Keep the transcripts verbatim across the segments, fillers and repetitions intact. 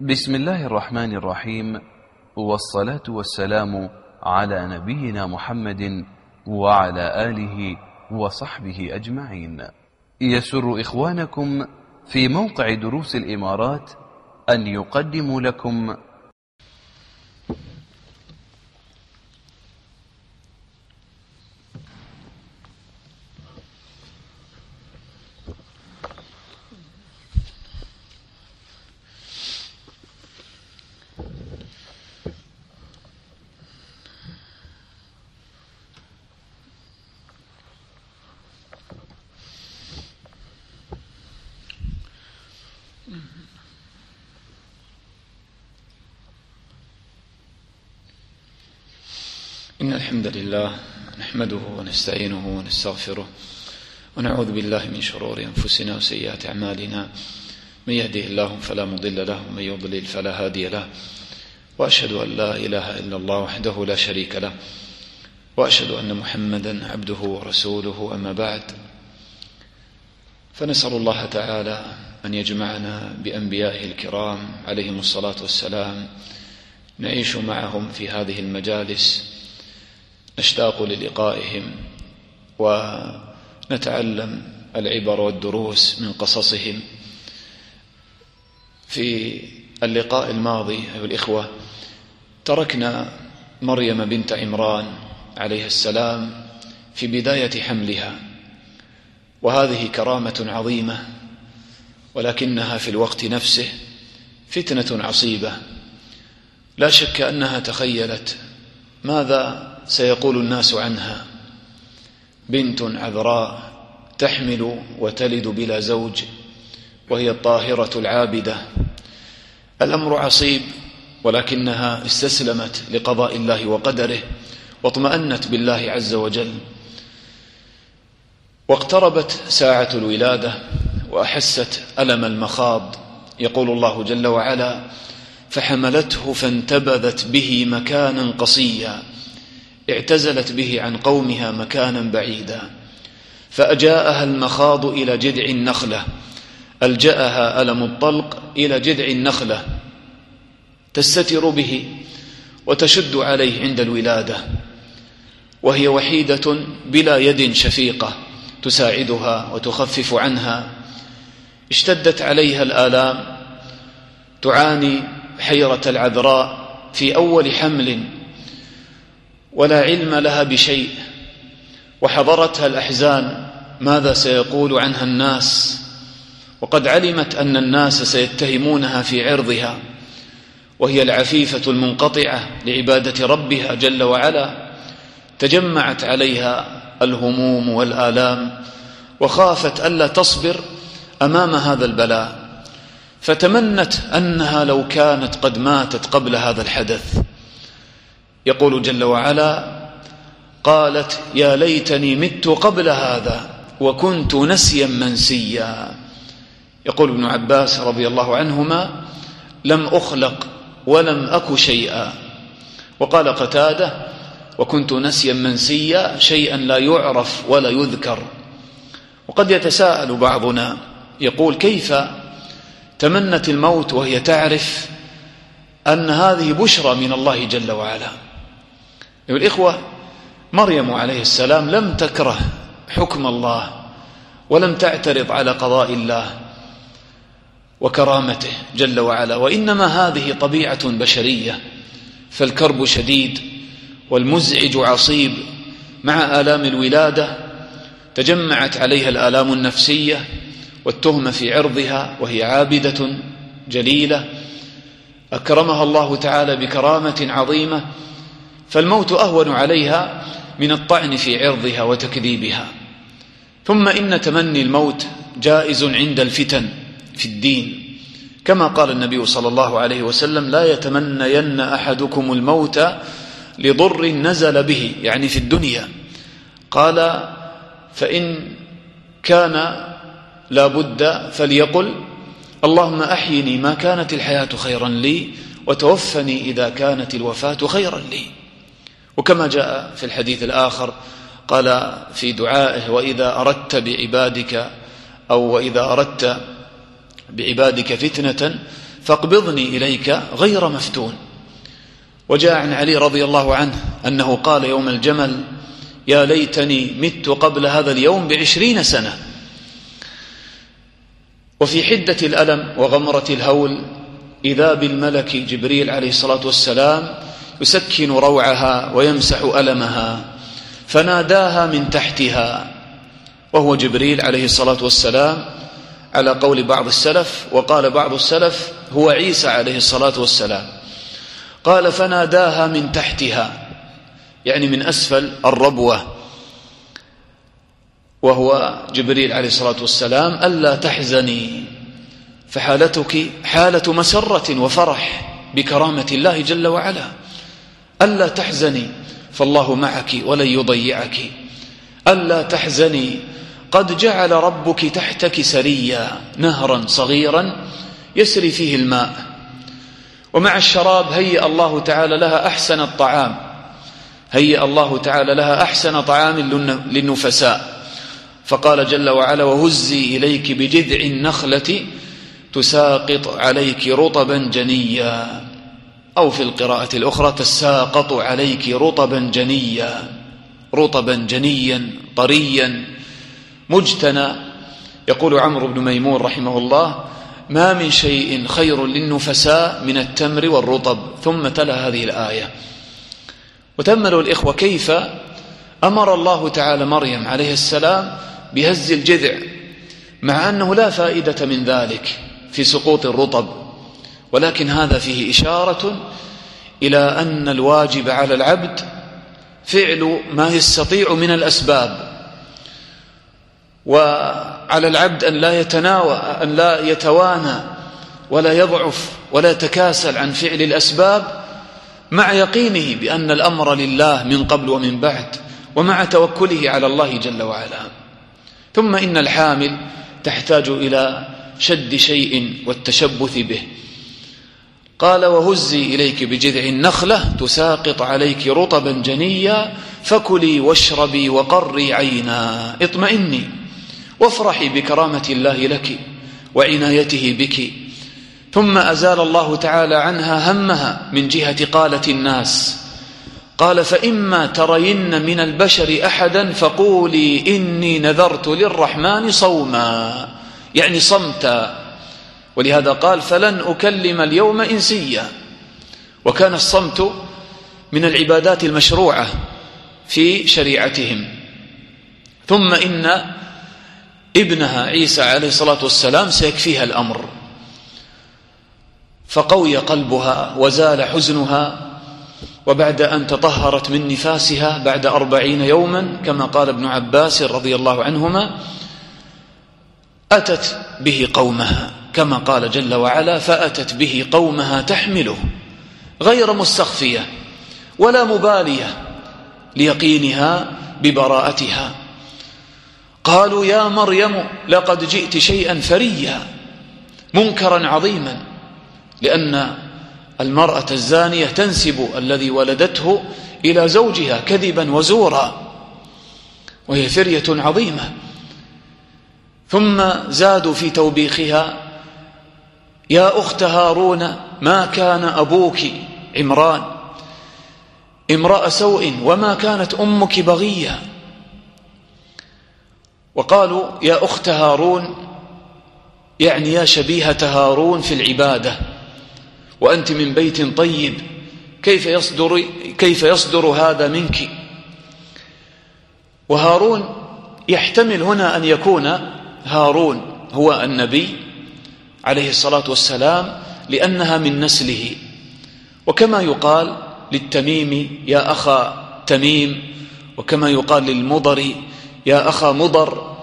بسم الله الرحمن الرحيم، والصلاة والسلام على نبينا محمد وعلى آله وصحبه أجمعين. يسر إخوانكم في موقع دروس الإمارات أن يقدموا لكم إن الحمد لله نحمده ونستعينه ونستغفره ونعوذ بالله من شرور أنفسنا وسيئات أعمالنا، من يهده الله فلا مضل له ومن يضلل فلا هادي له، وأشهد أن لا إله إلا الله وحده لا شريك له، وأشهد أن محمدا عبده ورسوله. أما بعد، فنسأل الله تعالى أن يجمعنا بأنبيائه الكرام عليهم الصلاة والسلام، نعيش معهم في هذه المجالس، نشتاق للقائهم ونتعلم العبر والدروس من قصصهم. في اللقاء الماضي أيها الإخوة تركنا مريم بنت عمران عليه السلام في بداية حملها، وهذه كرامة عظيمة، ولكنها في الوقت نفسه فتنة عصيبة. لا شك أنها تخيلت ماذا سيقول الناس عنها، بنت عذراء تحمل وتلد بلا زوج وهي الطاهرة العابدة. الأمر عصيب، ولكنها استسلمت لقضاء الله وقدره واطمأنت بالله عز وجل. واقتربت ساعة الولادة وأحست ألم المخاض. يقول الله جل وعلا: فحملته فانتبذت به مكانا قصيا، اعتزلت به عن قومها مكانا بعيدا، فأجاءها المخاض إلى جذع النخلة، ألجأها ألم الطلق إلى جذع النخلة تستتر به وتشد عليه عند الولادة، وهي وحيدة بلا يد شفيقة تساعدها وتخفف عنها. اشتدت عليها الآلام، تعاني حيرة العذراء في أول حمل، ولا علم لها بشيء، وحضرتها الأحزان، ماذا سيقول عنها الناس؟ وقد علمت أن الناس سيتهمونها في عرضها، وهي العفيفة المنقطعة لعبادة ربها جل وعلا. تجمعت عليها الهموم والآلام، وخافت ألا تصبر أمام هذا البلاء، فتمنت أنها لو كانت قد ماتت قبل هذا الحدث. يقول جل وعلا: قالت يا ليتني مت قبل هذا وكنت نسيا منسيا. يقول ابن عباس رضي الله عنهما: لم أخلق ولم أك شيئا. وقال قتادة: وكنت نسيا منسيا، شيئا لا يعرف ولا يذكر. وقد يتساءل بعضنا يقول: كيف تمنت الموت وهي تعرف أن هذه بشرى من الله جل وعلا؟ أيها الإخوة، مريم عليه السلام لم تكره حكم الله ولم تعترض على قضاء الله وكرامته جل وعلا، وإنما هذه طبيعة بشرية، فالكرب شديد والمزعج عصيب. مع آلام الولادة تجمعت عليها الآلام النفسية والتهمة في عرضها، وهي عابدة جليلة أكرمها الله تعالى بكرامة عظيمة، فالموت أهون عليها من الطعن في عرضها وتكذيبها. ثم إن تمني الموت جائز عند الفتن في الدين، كما قال النبي صلى الله عليه وسلم: لا يتمنين أحدكم الموت لضر نزل به، يعني في الدنيا. قال: فإن كان لا بد فليقل اللهم أحيني ما كانت الحياة خيرا لي، وتوفني إذا كانت الوفاة خيرا لي. وكما جاء في الحديث الآخر قال في دعائه: وإذا أردت بعبادك أو وإذا أردت بعبادك فتنة فاقبضني إليك غير مفتون. وجاء عن علي رضي الله عنه أنه قال يوم الجمل: يا ليتني مت قبل هذا اليوم بعشرين سنة. وفي حدة الألم وغمرة الهول إذا بالملك جبريل عليه الصلاة والسلام يسكن روعها ويمسح ألمها، فناداها من تحتها، وهو جبريل عليه الصلاة والسلام على قول بعض السلف، وقال بعض السلف هو عيسى عليه الصلاة والسلام. قال: فناداها من تحتها، يعني من أسفل الربوة، وهو جبريل عليه الصلاة والسلام: ألا تحزني، فحالتك حالة مسرة وفرح بكرامة الله جل وعلا. ألا تحزني فالله معك ولن يضيعك. ألا تحزني قد جعل ربك تحتك سريا، نهرا صغيرا يسري فيه الماء، ومع الشراب هيأ الله تعالى لها أحسن الطعام، هيأ الله تعالى لها أحسن طعام للنفساء. فقال جل وعلا: وهزي إليك بجذع النخلة تساقط عليك رطبا جنيا، أو في القراءة الأخرى تساقط عليك رطبا جنيا، رطبا جنيا طريا مجتنى. يقول عمرو بن ميمون رحمه الله: ما من شيء خير للنفساء من التمر والرطب. ثم تلا هذه الآية. وتأملوا الإخوة كيف أمر الله تعالى مريم عليه السلام بهز الجذع، مع أنه لا فائدة من ذلك في سقوط الرطب، ولكن هذا فيه إشارة إلى أن الواجب على العبد فعل ما يستطيع من الأسباب، وعلى العبد أن لا يتناوى أن لا يتوانى ولا يضعف ولا يتكاسل عن فعل الأسباب، مع يقينه بأن الأمر لله من قبل ومن بعد، ومع توكله على الله جل وعلا. ثم إن الحامل تحتاج إلى شد شيء والتشبث به. قال: وهزي إليك بجذع النخلة تساقط عليك رطبا جنيا فكلي واشربي وقري عينا، اطمئني وافرحي بكرامة الله لك وعنايته بك. ثم أزال الله تعالى عنها همها من جهة قالة الناس. قال: فإما ترين من البشر أحدا فقولي إني نذرت للرحمن صوما، يعني صمتا. ولهذا قال: فلن أكلم اليوم إنسيا. وكان الصمت من العبادات المشروعة في شريعتهم. ثم إن ابنها عيسى عليه الصلاة والسلام سيكفيها الأمر، فقوي قلبها وزال حزنها، وبعد أن تطهرت من نفاسها بعد أربعين يوما كما قال ابن عباس رضي الله عنهما، أتت به قومها كما قال جل وعلا: فأتت به قومها تحمله، غير مستخفية ولا مبالية ليقينها ببراءتها. قالوا: يا مريم لقد جئت شيئا فريا، منكرا عظيما، لأن المرأة الزانية تنسب الذي ولدته إلى زوجها كذبا وزورا، وهي فرية عظيمة. ثم زادوا في توبيخها: يا أخت هارون ما كان أبوك عمران امرأ سوء وما كانت أمك بغية. وقالوا: يا أخت هارون، يعني يا شبيهة هارون في العبادة، وأنت من بيت طيب، كيف يصدر, كيف يصدر هذا منك؟ وهارون يحتمل هنا أن يكون هارون هو النبي عليه الصلاة والسلام، لأنها من نسله. وكما يقال للتميم يا أخا تميم، وكما يقال للمضر يا أخا مضر،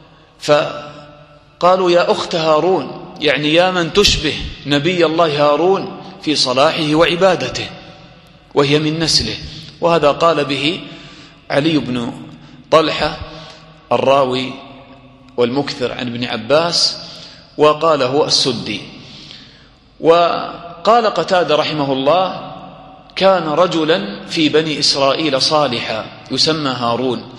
فقالوا: يا أخت هارون، يعني يا من تشبه نبي الله هارون في صلاحه وعبادته، وهي من نسله. وهذا قال به علي بن طلحة الراوي والمكثر عن ابن عباس، وقاله السدي. وقال قتادة رحمه الله: كان رجلا في بني إسرائيل صالحا يسمى هارون،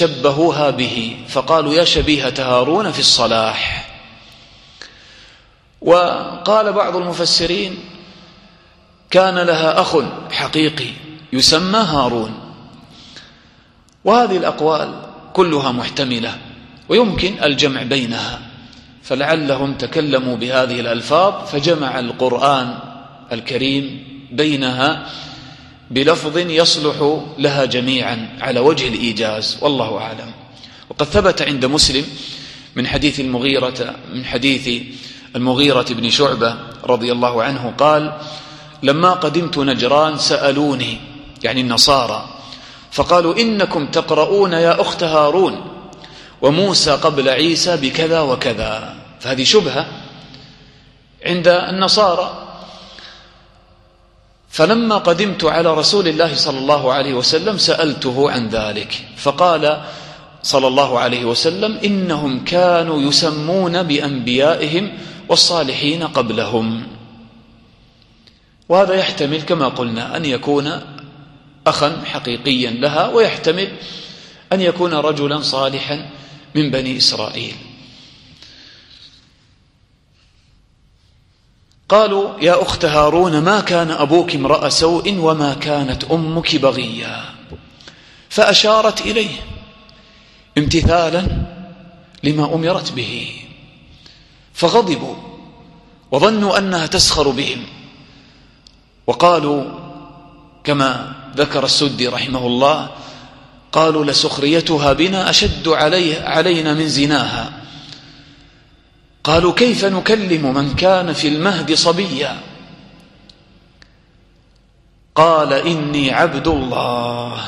فشبهوها به، فقالوا: يا شبيهة هارون في الصلاح. وقال بعض المفسرين كان لها أخ حقيقي يسمى هارون. وهذه الأقوال كلها محتملة ويمكن الجمع بينها، فلعلهم تكلموا بهذه الألفاظ فجمع القرآن الكريم بينها بلفظ يصلح لها جميعا على وجه الإيجاز، والله أعلم. وقد ثبت عند مسلم من حديث المغيرة من حديث المغيرة بن شعبة رضي الله عنه قال: لما قدمت نجران سألوني، يعني النصارى، فقالوا: إنكم تقرؤون يا أخت هارون وموسى قبل عيسى بكذا وكذا. فهذه شبهة عند النصارى. فلما قدمت على رسول الله صلى الله عليه وسلم سألته عن ذلك، فقال صلى الله عليه وسلم: إنهم كانوا يسمون بأنبيائهم والصالحين قبلهم. وهذا يحتمل كما قلنا أن يكون أخا حقيقيا لها، ويحتمل أن يكون رجلا صالحا من بني إسرائيل. قالوا: يا أخت هارون ما كان أبوك امرأ سوء وما كانت أمك بغيا. فأشارت إليه امتثالا لما أمرت به، فغضبوا وظنوا أنها تسخر بهم، وقالوا كما ذكر السدي رحمه الله: قالوا لسخريتها بنا أشد عليه علينا من زناها. قالوا: كيف نكلم من كان في المهد صبيا؟ قال: إني عبد الله.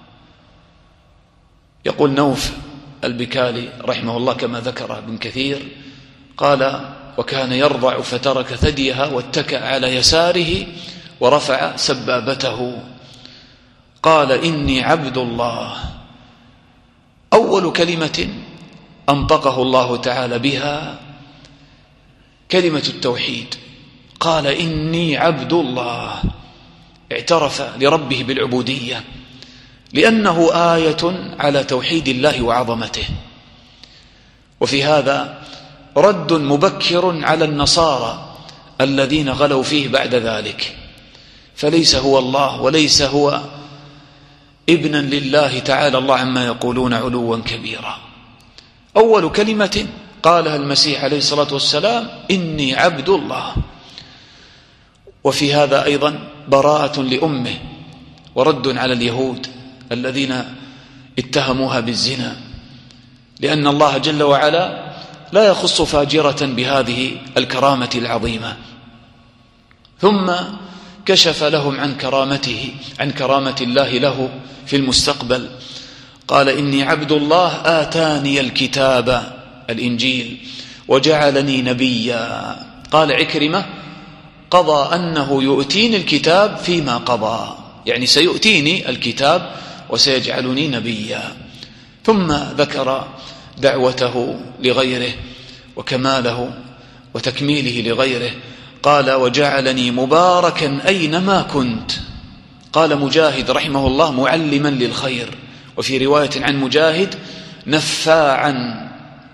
يقول نوف البكالي رحمه الله كما ذكر ابن كثير قال: وكان يرضع فترك ثديها واتكأ على يساره ورفع سبابته. قال: إني عبد الله. أول كلمة أنطقه الله تعالى بها كلمة التوحيد، قال: إني عبد الله. اعترف لربه بالعبودية لأنه آية على توحيد الله وعظمته. وفي هذا رد مبكر على النصارى الذين غلوا فيه بعد ذلك، فليس هو الله وليس هو ابنا لله تعالى الله عما يقولون علوا كبيرا. أول كلمة قالها المسيح عليه الصلاة والسلام: إني عبد الله. وفي هذا أيضا براءة لأمه ورد على اليهود الذين اتهموها بالزنا، لأن الله جل وعلا لا يخص فاجرة بهذه الكرامة العظيمة. ثم كشف لهم عن كرامته عن كرامة الله له في المستقبل، قال: إني عبد الله آتاني الكتاب الإنجيل وجعلني نبيا. قال عكرمة: قضى أنه يؤتيني الكتاب فيما قضى، يعني سيؤتيني الكتاب وسيجعلني نبيا. ثم ذكر دعوته لغيره وكماله وتكميله لغيره، قال: وجعلني مباركا أينما كنت. قال مجاهد رحمه الله: معلما للخير، وفي رواية عن مجاهد: نفاعا.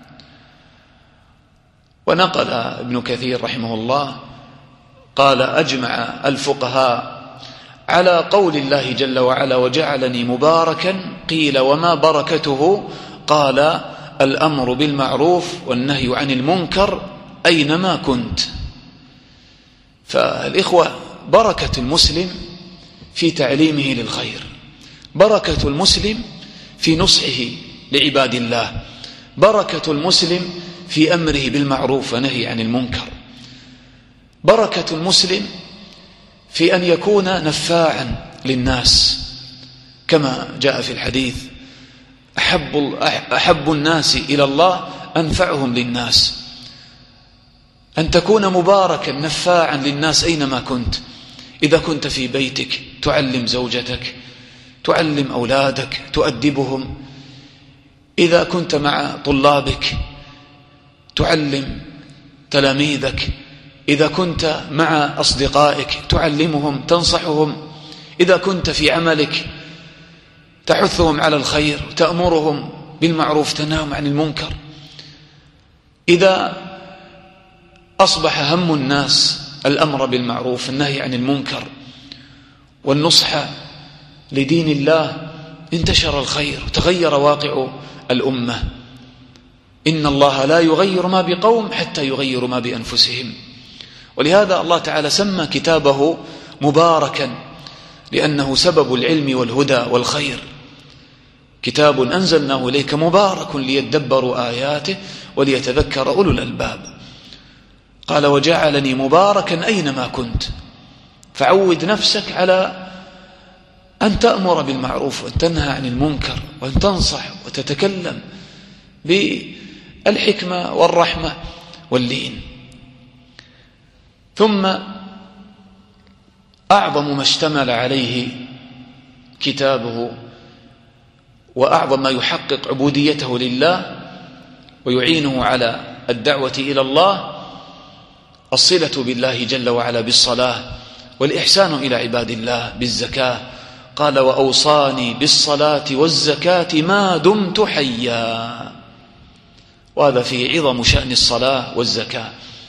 ونقل ابن كثير رحمه الله قال: أجمع الفقهاء على قول الله جل وعلا: وجعلني مباركا. قيل: وما بركته؟ قال: الأمر بالمعروف والنهي عن المنكر أينما كنت. فالإخوة، بركة المسلم في تعليمه للخير، بركة المسلم في نصحه لعباد الله، بركة المسلم في أمره بالمعروف ونهي عن المنكر، بركة المسلم في أن يكون نفاعا للناس، كما جاء في الحديث: أحب, أحب الناس إلى الله أنفعهم للناس. أن تكون مباركا نفاعا للناس أينما كنت. إذا كنت في بيتك تعلم زوجتك، تعلم أولادك، تؤدبهم. إذا كنت مع طلابك تعلم تلاميذك. إذا كنت مع أصدقائك تعلمهم، تنصحهم. إذا كنت في عملك تحثهم على الخير، تأمرهم بالمعروف، تنهاهم عن المنكر. إذا أصبح هم الناس الأمر بالمعروف النهي عن المنكر والنصح لدين الله، انتشر الخير وتغير واقع الأمة. إن الله لا يغير ما بقوم حتى يغيروا ما بأنفسهم. ولهذا الله تعالى سمى كتابه مباركا لأنه سبب العلم والهدى والخير. كتاب أنزلناه إليك مبارك ليدبروا آياته وليتذكر أولو الألباب. قال وجعلني مباركا أينما كنت. فعود نفسك على أن تأمر بالمعروف وأن تنهى عن المنكر وأن تنصح وتتكلم بالحكمة والرحمة واللين. ثم أعظم ما اشتمل عليه كتابه وأعظم ما يحقق عبوديته لله ويعينه على الدعوة إلى الله الصلة بالله جل وعلا بالصلاة والإحسان إلى عباد الله بالزكاة. قال وأوصاني بالصلاة والزكاة ما دمت حيا. وهذا في عظم شأن الصلاة والزكاة،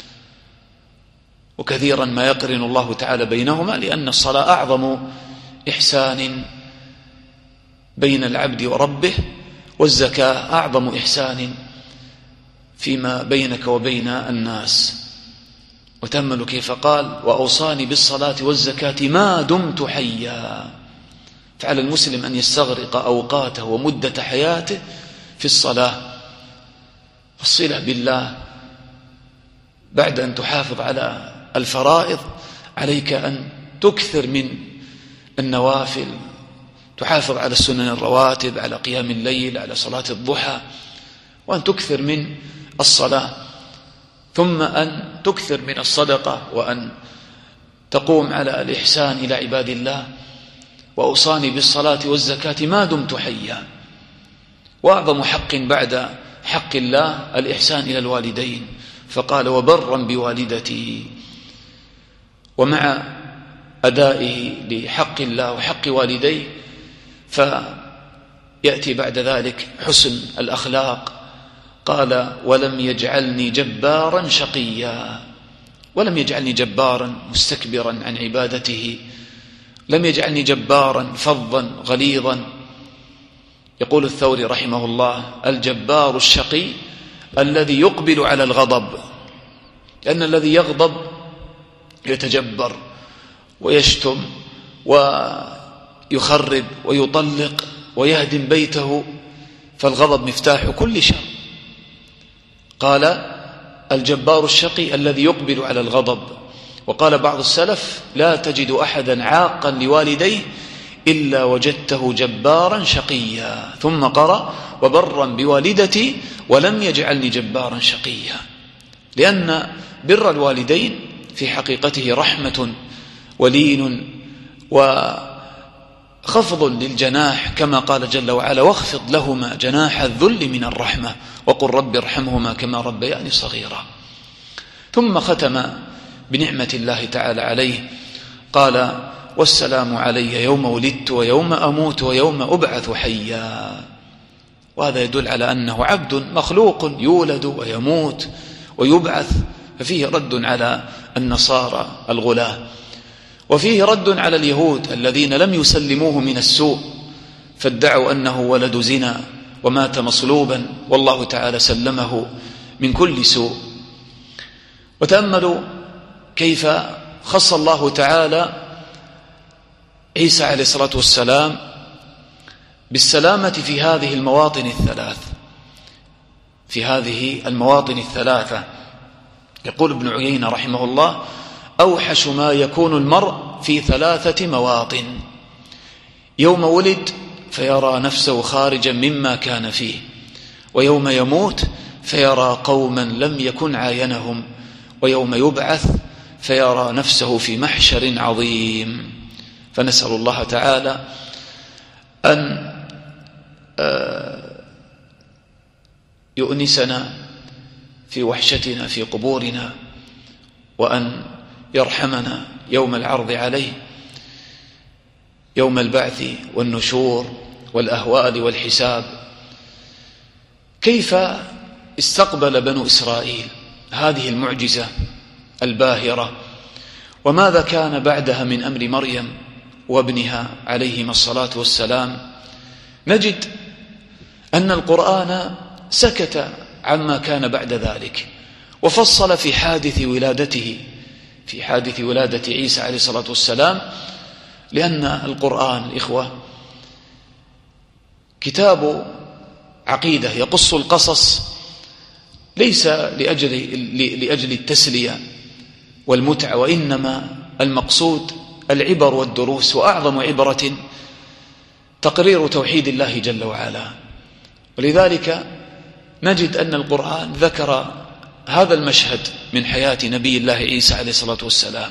وكثيرا ما يقرن الله تعالى بينهما، لأن الصلاة أعظم إحسان بين العبد وربه، والزكاة أعظم إحسان فيما بينك وبين الناس. وتأملوا كيف قال وأوصاني بالصلاة والزكاة ما دمت حيا. فعلى المسلم أن يستغرق أوقاته ومدة حياته في الصلاة. الصلة بالله بعد أن تحافظ على الفرائض عليك أن تكثر من النوافل، تحافظ على السنن الرواتب، على قيام الليل، على صلاة الضحى، وأن تكثر من الصلاة، ثم أن تكثر من الصدقة، وأن تقوم على الإحسان إلى عباد الله. وأوصاني بالصلاة والزكاة ما دمت حيا. وأعظم حق بعد حق الله الإحسان إلى الوالدين، فقال وبرا بوالدتي. ومع أدائه لحق الله وحق والديه فيأتي بعد ذلك حسن الأخلاق. قال ولم يجعلني جبارا شقيا. ولم يجعلني جبارا مستكبرا عن عبادته، لم يجعلني جبارا فظا غليظا. يقول الثوري رحمه الله الجبار الشقي الذي يقبل على الغضب، لأن الذي يغضب يتجبر ويشتم ويخرب ويطلق ويهدم بيته، فالغضب مفتاح كل شر. قال الجبار الشقي الذي يقبل على الغضب. وقال بعض السلف لا تجد أحدا عاقا لوالديه إلا وجدته جبارا شقيا. ثم قرأ وبرا بوالدتي ولم يجعلني جبارا شقيا، لأن بر الوالدين في حقيقته رحمة ولين وخفض للجناح، كما قال جل وعلا واخفض لهما جناح الذل من الرحمة وقل رب ارحمهما كما ربياني صغيرا. ثم ختم بنعمة الله تعالى عليه. قال والسلام علي يوم ولدت ويوم أموت ويوم أبعث حيا. وهذا يدل على أنه عبد مخلوق يولد ويموت ويبعث، ففيه رد على النصارى الغلاة، وفيه رد على اليهود الذين لم يسلموه من السوء فادعوا أنه ولد زنا ومات مصلوبا، والله تعالى سلمه من كل سوء. وتأملوا كيف خص الله تعالى عيسى عليه الصلاة والسلام بالسلامة في هذه المواطن الثلاث في هذه المواطن الثلاثة. يقول ابن عيينة رحمه الله أوحش ما يكون المرء في ثلاثة مواطن: يوم ولد فيرى نفسه خارجا مما كان فيه، ويوم يموت فيرى قوما لم يكن عاينهم، ويوم يبعث فيرى نفسه في محشر عظيم. فنسأل الله تعالى أن يؤنسنا في وحشتنا في قبورنا، وأن يرحمنا يوم العرض عليه، يوم البعث والنشور والأهوال والحساب. كيف استقبل بنو إسرائيل هذه المعجزة الباهرة. وماذا كان بعدها من أمر مريم وابنها عليهما الصلاة والسلام؟ نجد أن القرآن سكت عما كان بعد ذلك، وفصل في حادث ولادته، في حادث ولادة عيسى عليه الصلاة والسلام، لأن القرآن الإخوة كتاب عقيدة يقص القصص ليس لأجل, لأجل التسلية والمتعة، وإنما المقصود العبر والدروس، وأعظم عبرة تقرير توحيد الله جل وعلا. ولذلك نجد أن القرآن ذكر هذا المشهد من حياة نبي الله عيسى عليه الصلاة والسلام،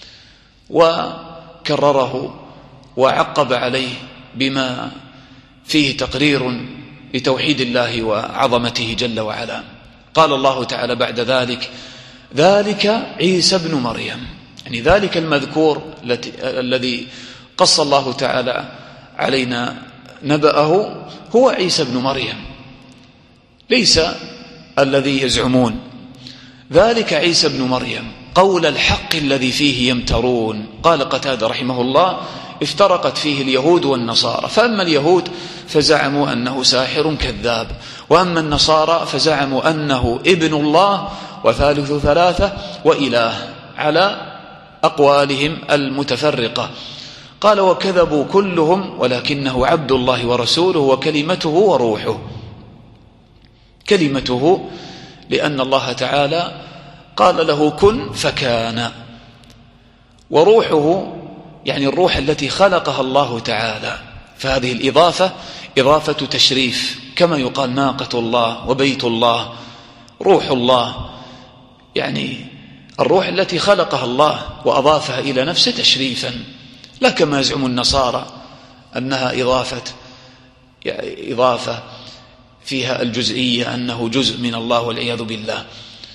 وكرره وعقب عليه بما فيه تقرير لتوحيد الله وعظمته جل وعلا. قال الله تعالى بعد ذلك: ذلك عيسى ابن مريم، يعني ذلك المذكور الذي قص الله تعالى علينا نبأه هو عيسى ابن مريم، ليس الذي يزعمون. ذلك عيسى ابن مريم قول الحق الذي فيه يمترون. قال قتادة رحمه الله: افترقت فيه اليهود والنصارى، فأما اليهود فزعموا أنه ساحر كذاب، وأما النصارى فزعموا أنه ابن الله وثالث ثلاثة وإله، على أقوالهم المتفرقة. قال: وكذبوا كلهم ولكنه عبد الله ورسوله وكلمته وروحه. كلمته لأن الله تعالى قال له كن فكان، وروحه يعني الروح التي خلقها الله تعالى. فهذه الإضافة إضافة تشريف، كما يقال ناقة الله وبيت الله، روح الله، يعني الروح التي خلقها الله وأضافها إلى نفسه تشريفا، لا كما يزعم النصارى أنها إضافة يعني إضافة فيها الجزئية، أنه جزء من الله والعياذ بالله.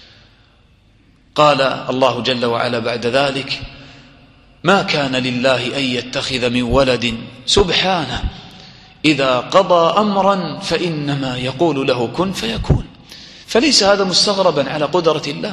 قال الله جل وعلا بعد ذلك: ما كان لله أن يتخذ من ولد سبحانه إذا قضى أمرا فإنما يقول له كن فيكون. فليس هذا مستغربا على قدرة الله،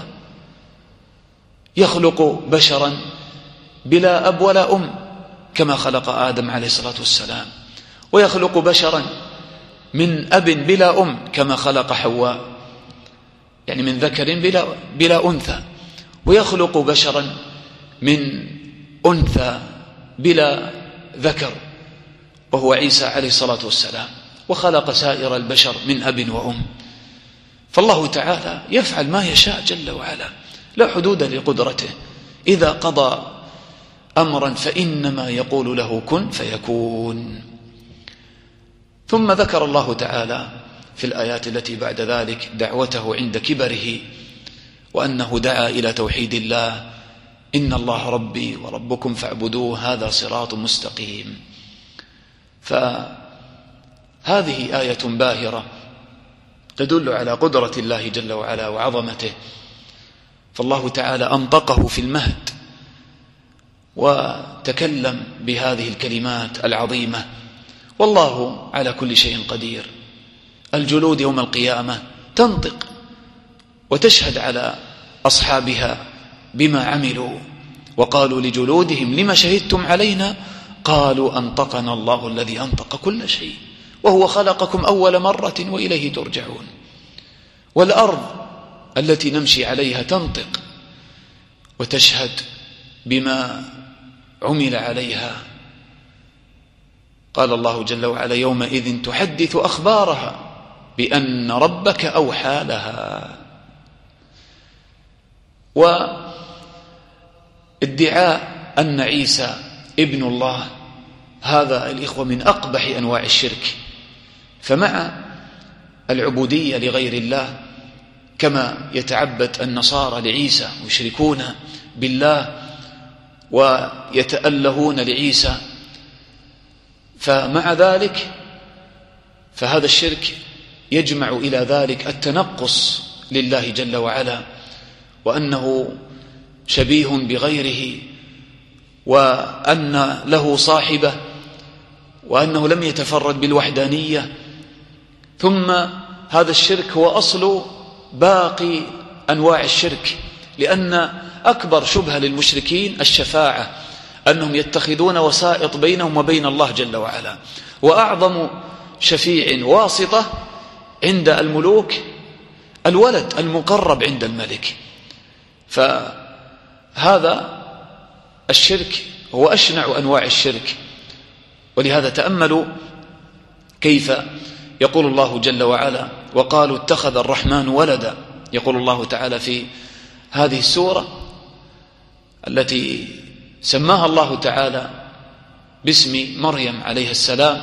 يخلق بشرا بلا أب ولا أم كما خلق آدم عليه الصلاة والسلام، ويخلق بشرا من أب بلا أم كما خلق حواء، يعني من ذكر بلا, بلا أنثى، ويخلق بشرا من أنثى بلا ذكر وهو عيسى عليه الصلاة والسلام، وخلق سائر البشر من أب وأم. فالله تعالى يفعل ما يشاء جل وعلا، لا حدود لقدرته. إذا قضى أمرا فإنما يقول له كن فيكون. ثم ذكر الله تعالى في الآيات التي بعد ذلك دعوته عند كبره، وأنه دعا إلى توحيد الله: إن الله ربي وربكم فاعبدوه هذا صراط مستقيم. فهذه آية باهرة تدل على قدرة الله جل وعلا وعظمته. فالله تعالى أنطقه في المهد وتكلم بهذه الكلمات العظيمة، والله على كل شيء قدير. الجلود يوم القيامة تنطق وتشهد على أصحابها بما عملوا، وقالوا لجلودهم لما شهدتم علينا؟ قالوا أنطقنا الله الذي أنطق كل شيء وهو خلقكم أول مرة وإليه ترجعون. والأرض التي نمشي عليها تنطق وتشهد بما عمل عليها. قال الله جل وعلا: يومئذ تحدث أخبارها بأن ربك أوحى لها. وادعاء أن عيسى ابن الله هذا الإخوة من أقبح أنواع الشرك. فمع العبودية لغير الله كما يتعبد النصارى لعيسى ويشركون بالله ويتألهون لعيسى، فمع ذلك فهذا الشرك يجمع إلى ذلك التنقص لله جل وعلا، وأنه شبيه بغيره، وأن له صاحبة، وأنه لم يتفرد بالوحدانية. ثم هذا الشرك هو أصل باقي أنواع الشرك، لأن أكبر شبهة للمشركين الشفاعة، أنهم يتخذون وسائط بينهم وبين الله جل وعلا، وأعظم شفيع واسطة عند الملوك الولد المقرب عند الملك. فهذا الشرك هو أشنع أنواع الشرك. ولهذا تأملوا كيف يقول الله جل وعلا: وقالوا اتخذ الرحمن ولدا. يقول الله تعالى في هذه السورة التي سماها الله تعالى باسم مريم عليه السلام،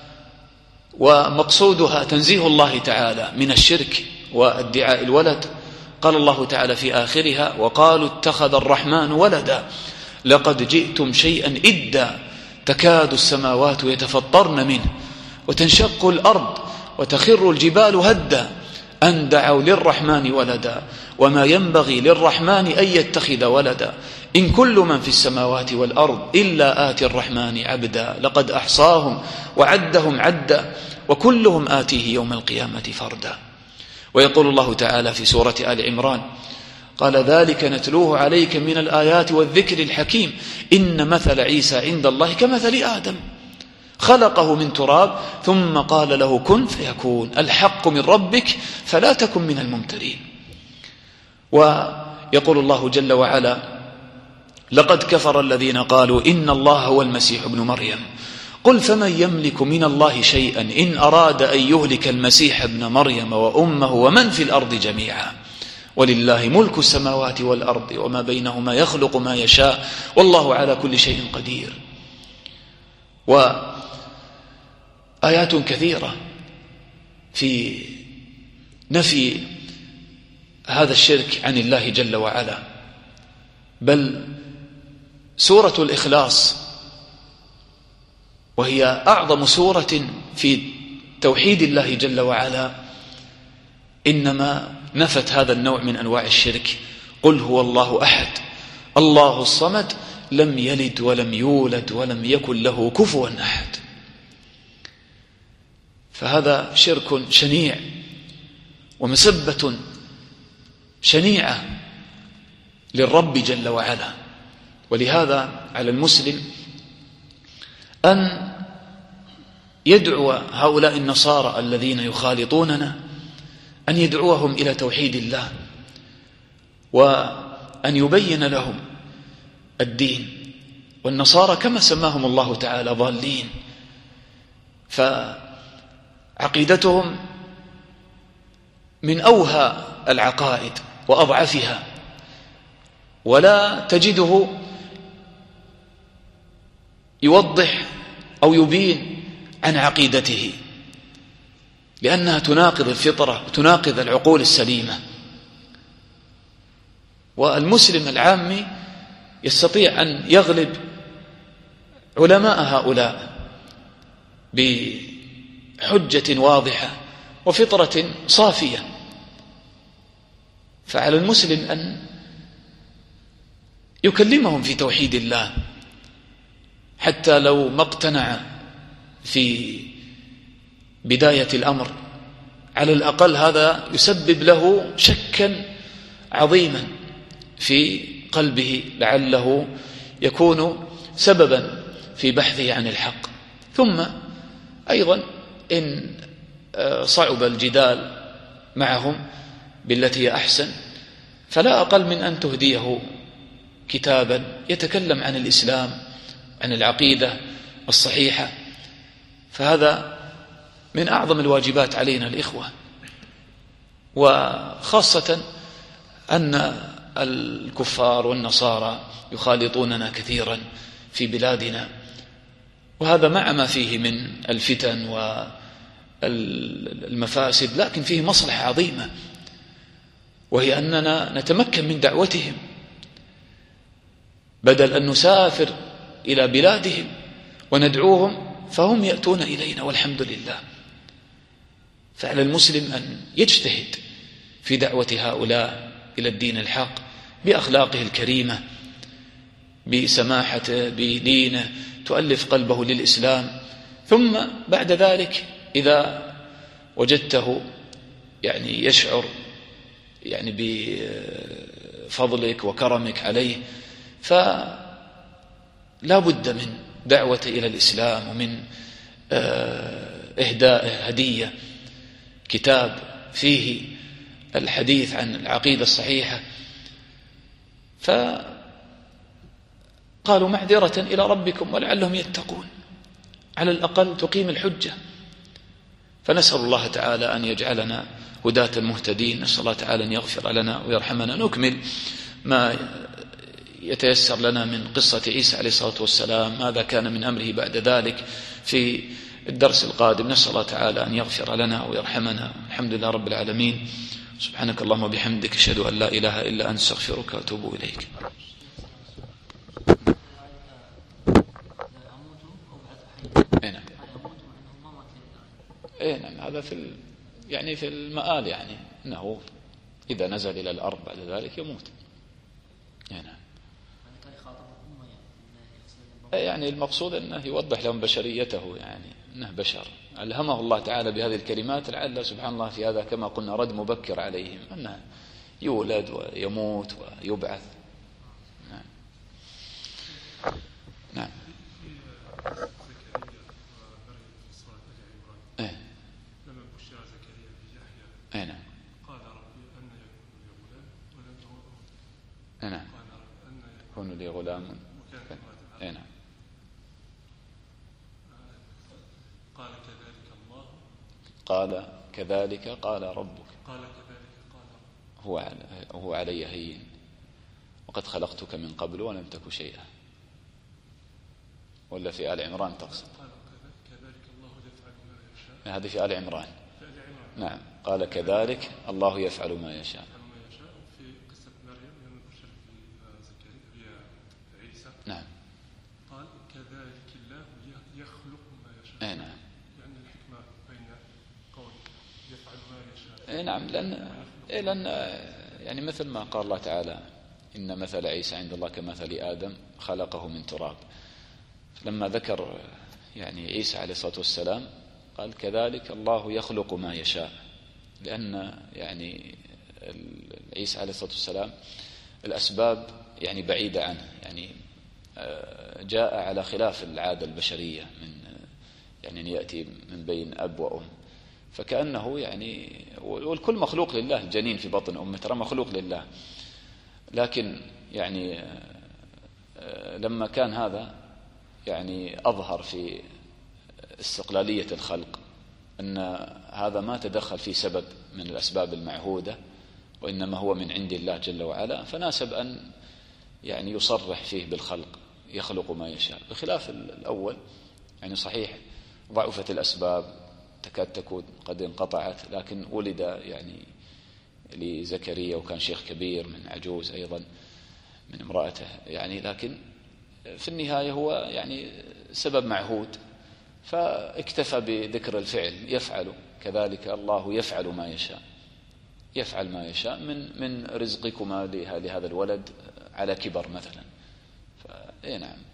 ومقصودها تنزيه الله تعالى من الشرك وادعاء الولد، قال الله تعالى في آخرها: وقالوا اتخذ الرحمن ولدا لقد جئتم شيئا إدا تكاد السماوات يتفطرن منه وتنشق الأرض وتخر الجبال هدا أن دعوا للرحمن ولدا وما ينبغي للرحمن أن يتخذ ولدا إن كل من في السماوات والأرض إلا آتي الرحمن عبدا لقد أحصاهم وعدهم عدا وكلهم آتيه يوم القيامة فردا. ويقول الله تعالى في سورة آل عمران: قال ذلك نتلوه عليك من الآيات والذكر الحكيم إن مثل عيسى عند الله كمثل آدم خلقه من تراب ثم قال له كن فيكون الحق من ربك فلا تكن من الممترين. ويقول الله جل وعلا: لقد كفر الذين قالوا إن الله هو المسيح ابن مريم قل فمن يملك من الله شيئا إن أراد أن يهلك المسيح ابن مريم وأمه ومن في الأرض جميعا ولله ملك السماوات والأرض وما بينهما يخلق ما يشاء والله على كل شيء قدير. وآيات كثيرة في نفي هذا الشرك عن الله جل وعلا، بل سورة الإخلاص وهي أعظم سورة في توحيد الله جل وعلا إنما نفت هذا النوع من أنواع الشرك. قل هو الله أحد الله الصمد لم يلد ولم يولد ولم يكن له كفوا أحد. فهذا شرك شنيع ومسبة شنيعة للرب جل وعلا. ولهذا على المسلم أن يدعو هؤلاء النصارى الذين يخالطوننا أن يدعوهم إلى توحيد الله وأن يبين لهم الدين. والنصارى كما سماهم الله تعالى ضالين، فعقيدتهم من أوهى العقائد وأضعفها، ولا تجده يوضح أو يبين عن عقيدته، لأنها تناقض الفطرة وتناقض العقول السليمة. والمسلم العامي يستطيع أن يغلب علماء هؤلاء بحجة واضحة وفطرة صافية. فعلى المسلم أن يكلمهم في توحيد الله، حتى لو ما اقتنع في بداية الأمر، على الأقل هذا يسبب له شكا عظيما في قلبه لعله يكون سببا في بحثه عن الحق. ثم أيضا إن صعب الجدال معهم بالتي هي أحسن، فلا أقل من أن تهديه كتابا يتكلم عن الإسلام عن العقيدة الصحيحة. فهذا من أعظم الواجبات علينا الإخوة، وخاصة أن الكفار والنصارى يخالطوننا كثيرا في بلادنا، وهذا مع ما فيه من الفتن والمفاسد، لكن فيه مصلحة عظيمة، وهي أننا نتمكن من دعوتهم بدل أن نسافر إلى بلادهم وندعوهم فهم يأتون إلينا، والحمد لله. فعلى المسلم أن يجتهد في دعوة هؤلاء إلى الدين الحق بأخلاقه الكريمة، بسماحته، بدينه، تؤلف قلبه للإسلام. ثم بعد ذلك إذا وجدته يعني يشعر يعني فضلك وكرمك عليه. فلا بد من دعوة إلى الإسلام ومن إهداء هدية كتاب فيه الحديث عن العقيدة الصحيحة. فقالوا معذرة إلى ربكم ولعلهم يتقون، على الأقل تقيم الحجة. فنسأل الله تعالى أن يجعلنا هداة المهتدين، نسأل الله تعالى أن يغفر لنا ويرحمنا. نكمل ما يتيسر لنا من قصة عيسى عليه الصلاة والسلام، ماذا كان من أمره بعد ذلك في الدرس القادم. نسأل الله تعالى أن يغفر لنا ويرحمنا. الحمد لله رب العالمين. سبحانك اللهم وبحمدك، أشهد أن لا إله إلا أنت، أستغفرك وأتوب إليك. نعم إيه نعم هذا في ال... يعني في المآل، يعني أنه إذا نزل إلى الأرض بعد ذلك يموت. نعم يعني المقصود أنه يوضح لهم بشريته، يعني أنه بشر ألهمه الله تعالى بهذه الكلمات، لعل سبحان الله في هذا كما قلنا رد مبكر عليهم، أنه يولد ويموت ويبعث. نعم نعم إيه إيه نعم قال ربي أن يكون لي غلام ولم إيه نعم يكون لي غلام إيه نعم قال كذلك الله قال كذلك قال ربك قال كذلك قال هو علي هو علي هين وقد خلقتك من قبل ولم تك شيئا. ولا في آل عمران تقصد؟ قال كذلك الله يفعل ما يشاء. هذه في آل عمران. نعم قال كذلك الله يفعل ما يشاء. في قصة مريم يوم البشر في زكريا في عيسى. نعم قال كذلك الله يخلق ما يشاء. اي نعم يعني الحكمة بين قول يفعل ما يشاء. اي نعم لأن إيه لأن يعني مثل ما قال الله تعالى إن مثل عيسى عند الله كمثل آدم خلقه من تراب. لما ذكر يعني عيسى عليه الصلاة والسلام قال كذلك الله يخلق ما يشاء، لأن يعني عيسى عليه الصلاة والسلام الأسباب يعني بعيدة عنه، يعني جاء على خلاف العادة البشرية من يعني أن يأتي من بين أب وأم، فكأنه يعني والكل مخلوق لله، الجنين في بطن أمه ترى مخلوق لله، لكن يعني لما كان هذا يعني أظهر في استقلالية الخلق أن هذا ما تدخل في سبب من الأسباب المعهودة وإنما هو من عند الله جل وعلا، فناسب أن يعني يصرح فيه بالخلق يخلق ما يشاء، بخلاف الأول يعني صحيح ضعفت الأسباب تكاد تكون قد انقطعت، لكن ولد يعني لزكريا وكان شيخ كبير من عجوز أيضا من امرأته يعني، لكن في النهاية هو يعني سبب معهود، فاكتفى بذكر الفعل يفعل كذلك الله يفعل ما يشاء، يفعل ما يشاء من من رزقكما لهذا الولد على كبر مثلا. فإيه نعم